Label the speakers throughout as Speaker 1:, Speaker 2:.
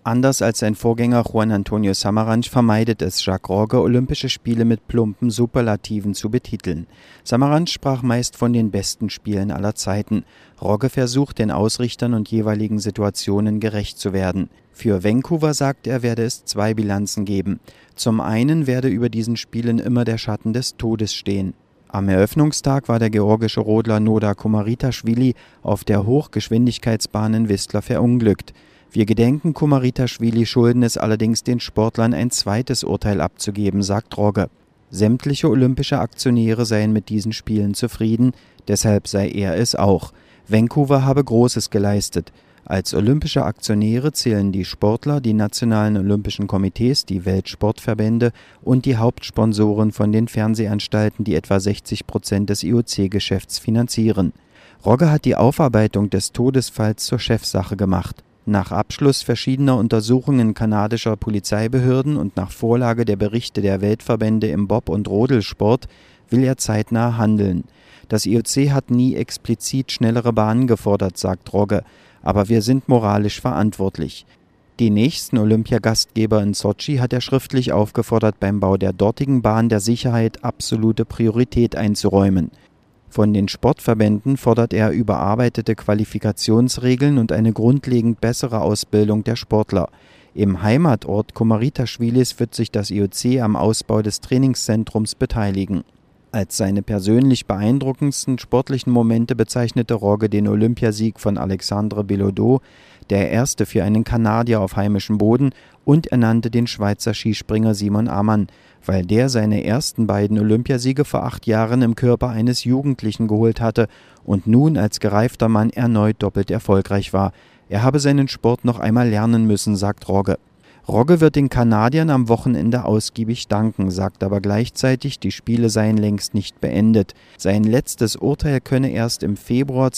Speaker 1: Anders als sein Vorgänger Juan Antonio Samaranch vermeidet es Jacques Rogge, Olympische Spiele mit plumpen Superlativen zu betiteln. Samaranch sprach meist von den besten Spielen aller Zeiten. Rogge versucht, den Ausrichtern und jeweiligen Situationen gerecht zu werden. Für Vancouver, sagt er, werde es zwei Bilanzen geben. Zum einen werde über diesen Spielen immer der Schatten des Todes stehen. Am Eröffnungstag war der georgische Rodler Noda Kumaritaschwili auf der Hochgeschwindigkeitsbahn in Whistler verunglückt. Wir gedenken Kumaritaschwili, schulden es allerdings den Sportlern ein zweites Urteil abzugeben, sagt Rogge. Sämtliche olympische Aktionäre seien mit diesen Spielen zufrieden, deshalb sei er es auch. Vancouver habe Großes geleistet. Als olympische Aktionäre zählen die Sportler, die nationalen olympischen Komitees, die Weltsportverbände und die Hauptsponsoren von den Fernsehanstalten, die etwa 60% des IOC-Geschäfts finanzieren. Rogge hat die Aufarbeitung des Todesfalls zur Chefsache gemacht. Nach Abschluss verschiedener Untersuchungen kanadischer Polizeibehörden und nach Vorlage der Berichte der Weltverbände im Bob- und Rodelsport will er zeitnah handeln. Das IOC hat nie explizit schnellere Bahnen gefordert, sagt Rogge, aber wir sind moralisch verantwortlich. Die nächsten Olympiagastgeber in Sotschi hat er schriftlich aufgefordert, beim Bau der dortigen Bahn der Sicherheit absolute Priorität einzuräumen. Von den Sportverbänden fordert er überarbeitete Qualifikationsregeln und eine grundlegend bessere Ausbildung der Sportler. Im Heimatort Kumaritaschwilis wird sich das IOC am Ausbau des Trainingszentrums beteiligen. Als seine persönlich beeindruckendsten sportlichen Momente bezeichnete Rogge den Olympiasieg von Alexandre Bilodeau, der erste für einen Kanadier auf heimischem Boden, und er nannte den Schweizer Skispringer Simon Ammann, weil der seine ersten beiden Olympiasiege vor 8 Jahren im Körper eines Jugendlichen geholt hatte und nun als gereifter Mann erneut doppelt erfolgreich war. Er habe seinen Sport noch einmal lernen müssen, sagt Rogge. Rogge wird den Kanadiern am Wochenende ausgiebig danken, sagt aber gleichzeitig, die Spiele seien längst nicht beendet. Sein letztes Urteil könne erst im Februar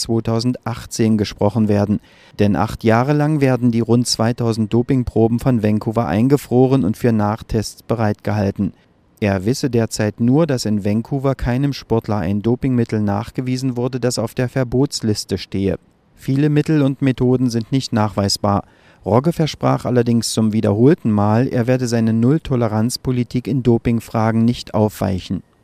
Speaker 1: 2018 gesprochen werden. Denn 8 Jahre lang werden die rund 2000 Dopingproben von Vancouver eingefroren und für Nachtests bereitgehalten. Er wisse derzeit nur, dass in Vancouver keinem Sportler ein Dopingmittel nachgewiesen wurde, das auf der Verbotsliste stehe. Viele Mittel und Methoden sind nicht nachweisbar. Rogge versprach allerdings zum wiederholten Mal, er werde seine Null-Toleranz-Politik in Dopingfragen nicht aufweichen.